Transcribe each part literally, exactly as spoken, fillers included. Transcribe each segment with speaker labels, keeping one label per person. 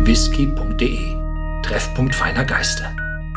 Speaker 1: whisky punkt de. Treffpunkt feiner Geister.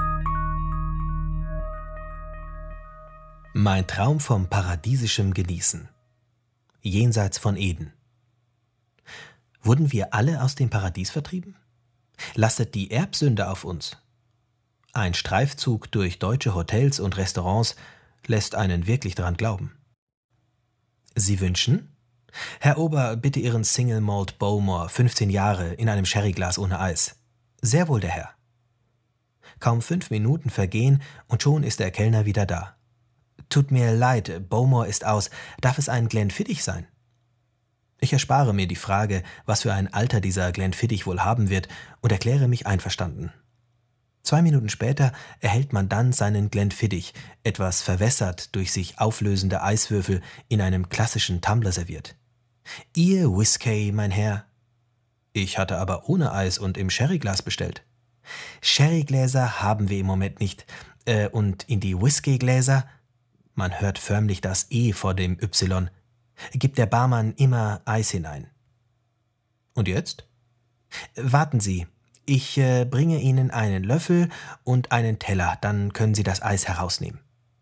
Speaker 2: Mein Traum vom paradiesischem Genießen. Jenseits von Eden. Wurden wir alle aus dem Paradies vertrieben? Lastet die Erbsünde auf uns? Ein Streifzug durch deutsche Hotels und Restaurants lässt einen wirklich daran glauben. Sie wünschen? Herr Ober, bitte Ihren Single Malt Bowmore, fünfzehn Jahre, in einem Sherryglas ohne Eis. Sehr wohl, der Herr. Kaum fünf Minuten vergehen und schon ist der Kellner wieder da. Tut mir leid, Bowmore ist aus. Darf es ein Glenfiddich sein? Ich erspare mir die Frage, was für ein Alter dieser Glenfiddich wohl haben wird, und erkläre mich einverstanden. Zwei Minuten später erhält man dann seinen Glenfiddich, etwas verwässert durch sich auflösende Eiswürfel, in einem klassischen Tumbler serviert. Ihr Whisky, mein Herr? Ich hatte aber ohne Eis und im Sherryglas bestellt. Sherrygläser haben wir im Moment nicht. Äh, und in die Whiskygläser? Man hört förmlich das E vor dem Y. Gibt der Barmann immer Eis hinein. Und jetzt? Warten Sie. Ich äh, bringe Ihnen einen Löffel und einen Teller, dann können Sie das Eis herausnehmen.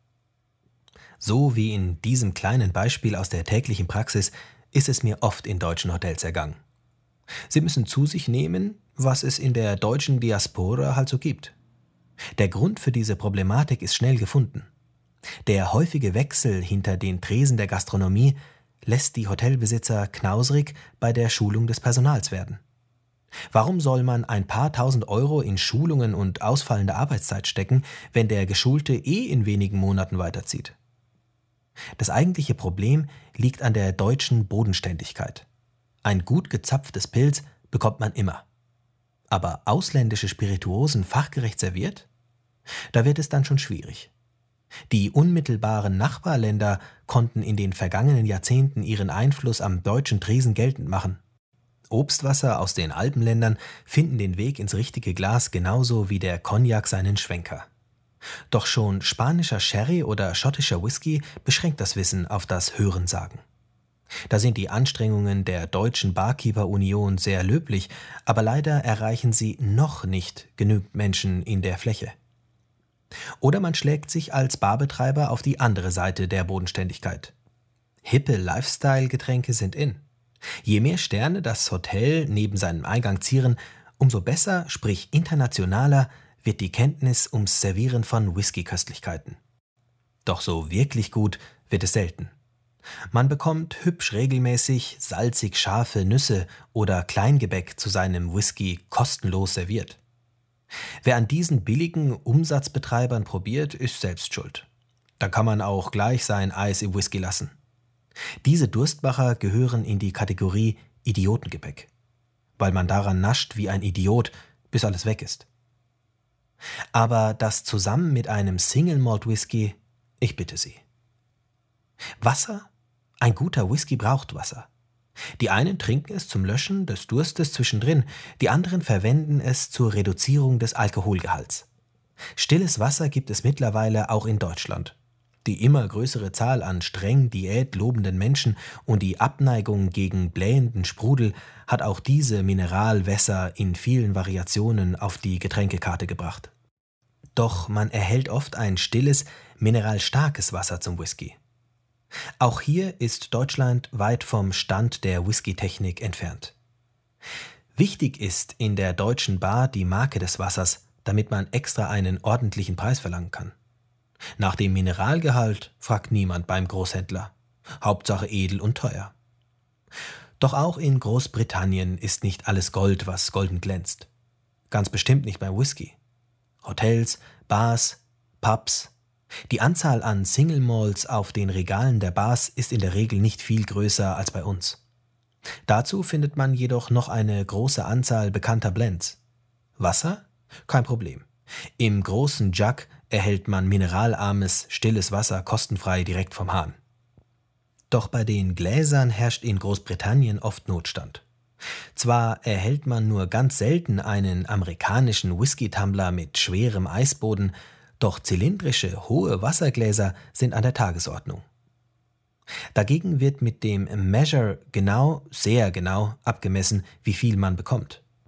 Speaker 2: So wie in diesem kleinen Beispiel aus der täglichen Praxis ist es mir oft in deutschen Hotels ergangen. Sie müssen zu sich nehmen, was es in der deutschen Diaspora halt so gibt. Der Grund für diese Problematik ist schnell gefunden. Der häufige Wechsel hinter den Tresen der Gastronomie lässt die Hotelbesitzer knausrig bei der Schulung des Personals werden. Warum soll man ein paar tausend Euro in Schulungen und ausfallende Arbeitszeit stecken, wenn der Geschulte eh in wenigen Monaten weiterzieht? Das eigentliche Problem liegt an der deutschen Bodenständigkeit. Ein gut gezapftes Pilz bekommt man immer. Aber ausländische Spirituosen fachgerecht serviert? Da wird es dann schon schwierig. Die unmittelbaren Nachbarländer konnten in den vergangenen Jahrzehnten ihren Einfluss am deutschen Tresen geltend machen. Obstwasser aus den Alpenländern finden den Weg ins richtige Glas genauso wie der Cognac seinen Schwenker. Doch schon spanischer Sherry oder schottischer Whisky beschränkt das Wissen auf das Hörensagen. Da sind die Anstrengungen der Deutschen Barkeeper-Union sehr löblich, aber leider erreichen sie noch nicht genügend Menschen in der Fläche. Oder man schlägt sich als Barbetreiber auf die andere Seite der Bodenständigkeit. Hippe Lifestyle-Getränke sind in. Je mehr Sterne das Hotel neben seinem Eingang zieren, umso besser, sprich internationaler, wird die Kenntnis ums Servieren von Whisky-Köstlichkeiten. Doch so wirklich gut wird es selten. Man bekommt hübsch regelmäßig salzig scharfe Nüsse oder Kleingebäck zu seinem Whisky kostenlos serviert. Wer an diesen billigen Umsatzbetreibern probiert, ist selbst schuld. Da kann man auch gleich sein Eis im Whisky lassen. Diese Durstmacher gehören in die Kategorie Idiotengebäck, weil man daran nascht wie ein Idiot, bis alles weg ist. Aber das zusammen mit einem Single Malt Whisky, ich bitte Sie. Wasser? Ein guter Whisky braucht Wasser. Die einen trinken es zum Löschen des Durstes zwischendrin, die anderen verwenden es zur Reduzierung des Alkoholgehalts. Stilles Wasser gibt es mittlerweile auch in Deutschland. Die immer größere Zahl an streng diätlobenden Menschen und die Abneigung gegen blähenden Sprudel hat auch diese Mineralwässer in vielen Variationen auf die Getränkekarte gebracht. Doch man erhält oft ein stilles, mineralstarkes Wasser zum Whisky. Auch hier ist Deutschland weit vom Stand der Whisky-Technik entfernt. Wichtig ist in der deutschen Bar die Marke des Wassers, damit man extra einen ordentlichen Preis verlangen kann. Nach dem Mineralgehalt fragt niemand beim Großhändler. Hauptsache edel und teuer. Doch auch in Großbritannien ist nicht alles Gold, was golden glänzt. Ganz bestimmt nicht beim Whisky. Hotels, Bars, Pubs. Die Anzahl an Single Malts auf den Regalen der Bars ist in der Regel nicht viel größer als bei uns. Dazu findet man jedoch noch eine große Anzahl bekannter Blends. Wasser? Kein Problem. Im großen Jug erhält man mineralarmes, stilles Wasser kostenfrei direkt vom Hahn. Doch bei den Gläsern herrscht in Großbritannien oft Notstand. Zwar erhält man nur ganz selten einen amerikanischen Whisky-Tumbler mit schwerem Eisboden, doch zylindrische, hohe Wassergläser sind an der Tagesordnung. Dagegen wird mit dem Measure genau, sehr genau abgemessen, wie viel man bekommt.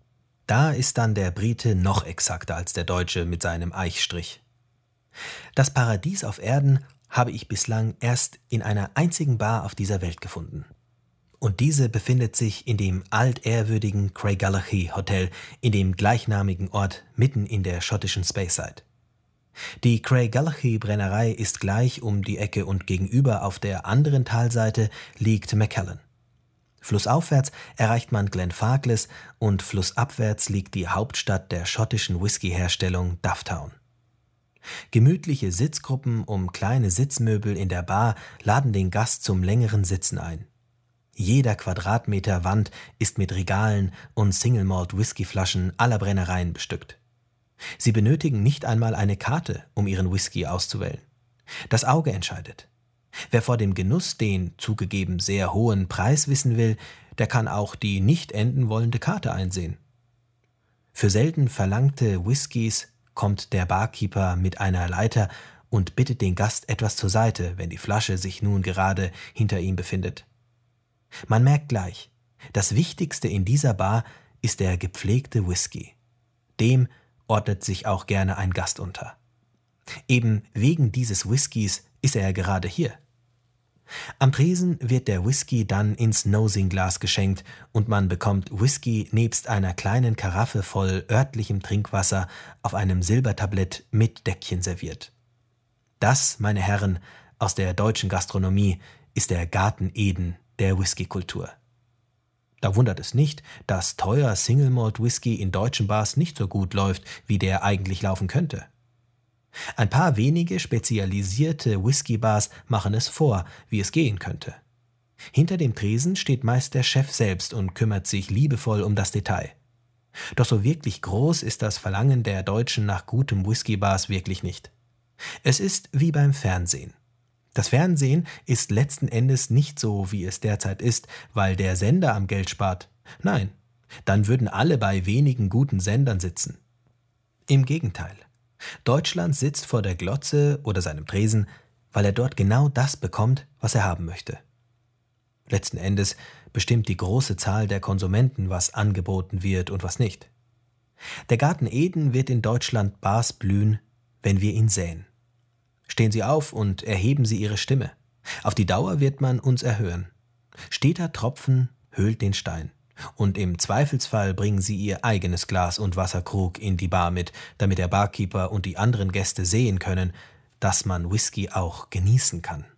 Speaker 2: Da ist dann der Brite noch exakter als der Deutsche mit seinem Eichstrich. Das Paradies auf Erden habe ich bislang erst in einer einzigen Bar auf dieser Welt gefunden. Und diese befindet sich in dem altehrwürdigen Craigellachie Hotel in dem gleichnamigen Ort mitten in der schottischen Speyside. Die Craigellachie Brennerei ist gleich um die Ecke und gegenüber auf der anderen Talseite liegt Macallan. Flussaufwärts erreicht man Glenfarclas und flussabwärts liegt die Hauptstadt der schottischen Whisky-Herstellung Dufftown. Gemütliche Sitzgruppen um kleine Sitzmöbel in der Bar laden den Gast zum längeren Sitzen ein. Jeder Quadratmeter Wand ist mit Regalen und Single-Malt-Whiskyflaschen aller Brennereien bestückt. Sie benötigen nicht einmal eine Karte, um ihren Whisky auszuwählen. Das Auge entscheidet. Wer vor dem Genuss den zugegeben sehr hohen Preis wissen will, der kann auch die nicht enden wollende Karte einsehen. Für selten verlangte Whiskys kommt der Barkeeper mit einer Leiter und bittet den Gast etwas zur Seite, wenn die Flasche sich nun gerade hinter ihm befindet. Man merkt gleich, das Wichtigste in dieser Bar ist der gepflegte Whisky. Dem ordnet sich auch gerne ein Gast unter. Eben wegen dieses Whiskys ist er gerade hier. Am Tresen wird der Whisky dann ins Nosing-Glas geschenkt und man bekommt Whisky nebst einer kleinen Karaffe voll örtlichem Trinkwasser auf einem Silbertablett mit Deckchen serviert. Das, meine Herren, aus der deutschen Gastronomie ist der Garten Eden der Whiskykultur. Da wundert es nicht, dass teuer Single-Malt-Whisky in deutschen Bars nicht so gut läuft, wie der eigentlich laufen könnte. Ein paar wenige spezialisierte Whiskybars machen es vor, wie es gehen könnte. Hinter dem Tresen steht meist der Chef selbst und kümmert sich liebevoll um das Detail. Doch so wirklich groß ist das Verlangen der Deutschen nach gutem Whiskybars wirklich nicht. Es ist wie beim Fernsehen. Das Fernsehen ist letzten Endes nicht so, wie es derzeit ist, weil der Sender am Geld spart. Nein, dann würden alle bei wenigen guten Sendern sitzen. Im Gegenteil. Deutschland sitzt vor der Glotze oder seinem Tresen, weil er dort genau das bekommt, was er haben möchte. Letzten Endes bestimmt die große Zahl der Konsumenten, was angeboten wird und was nicht. Der Garten Eden wird in Deutschland Bars blühen, wenn wir ihn säen. Stehen Sie auf und erheben Sie Ihre Stimme. Auf die Dauer wird man uns erhören. Steter Tropfen höhlt den Stein. Und im Zweifelsfall bringen Sie Ihr eigenes Glas und Wasserkrug in die Bar mit, damit der Barkeeper und die anderen Gäste sehen können, dass man Whisky auch genießen kann.